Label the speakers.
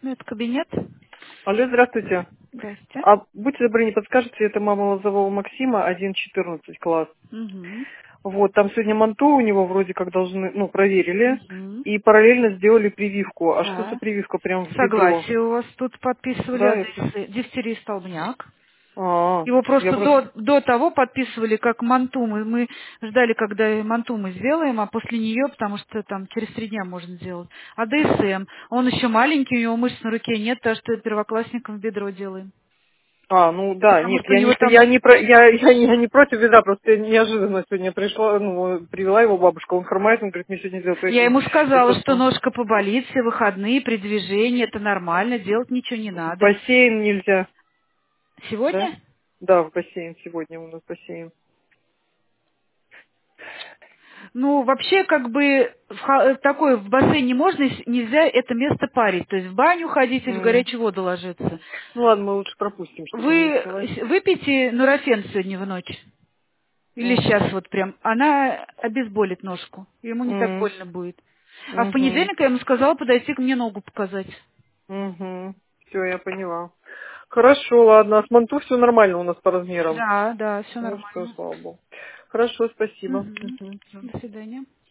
Speaker 1: Ну, это кабинет.
Speaker 2: Алло, здравствуйте.
Speaker 1: Здрасте.
Speaker 2: А будьте добры, не подскажете, это мама Лозового Максима, 1.14 класс.
Speaker 1: Угу.
Speaker 2: Вот, там сегодня манту у него вроде как должны, ну, проверили,
Speaker 1: Угу.
Speaker 2: и параллельно сделали прививку. А что за
Speaker 1: Да.
Speaker 2: прививка прям в бедро?
Speaker 1: Согласие у вас тут подписывали
Speaker 2: Да,
Speaker 1: от
Speaker 2: это...
Speaker 1: дифтерии столбняк.
Speaker 2: А,
Speaker 1: Его
Speaker 2: я
Speaker 1: просто
Speaker 2: просто...
Speaker 1: до того подписывали как манту. Мы ждали, когда манту мы сделаем, а после нее, потому что там через 3 дня можно сделать. А ДСМ, он еще маленький, у него мышц на руке нет, так что первоклассникам в бедро делаем.
Speaker 2: А, ну да,
Speaker 1: Потому
Speaker 2: нет,
Speaker 1: что у
Speaker 2: я
Speaker 1: него
Speaker 2: не,
Speaker 1: там.
Speaker 2: я не, про, я не против беда, просто неожиданно сегодня пришла, ну, привела его бабушка, он хромает, он говорит, мне сегодня сделать,
Speaker 1: Я
Speaker 2: поэтому
Speaker 1: ему
Speaker 2: я
Speaker 1: сказала, что
Speaker 2: просто...
Speaker 1: ножка поболит, все выходные, при движении, это нормально, делать ничего не
Speaker 2: В
Speaker 1: надо.
Speaker 2: бассейн нельзя, да?
Speaker 1: Сегодня?
Speaker 2: Да, в бассейн сегодня у нас бассейн.
Speaker 1: Ну, вообще, как бы, такое в бассейне можно, нельзя это место парить. То есть в баню ходить или в
Speaker 2: М.
Speaker 1: горячую воду ложиться.
Speaker 2: Ну ладно, мы лучше пропустим, чтобы не
Speaker 1: Вы
Speaker 2: рисковать.
Speaker 1: выпейте нурофен сегодня в ночь. Или
Speaker 2: Угу.
Speaker 1: сейчас вот прям. Она обезболит ножку. Ему не так
Speaker 2: М.
Speaker 1: больно будет. А в
Speaker 2: Угу.
Speaker 1: понедельник я ему сказала подойти ко мне ногу показать.
Speaker 2: Угу. Все, я поняла. Хорошо, ладно. А с манту все нормально у нас по размерам.
Speaker 1: Да, да, все
Speaker 2: Ну все,
Speaker 1: нормально.
Speaker 2: слава богу. Хорошо, спасибо.
Speaker 1: Мгм.
Speaker 2: Мгм.
Speaker 1: До свидания.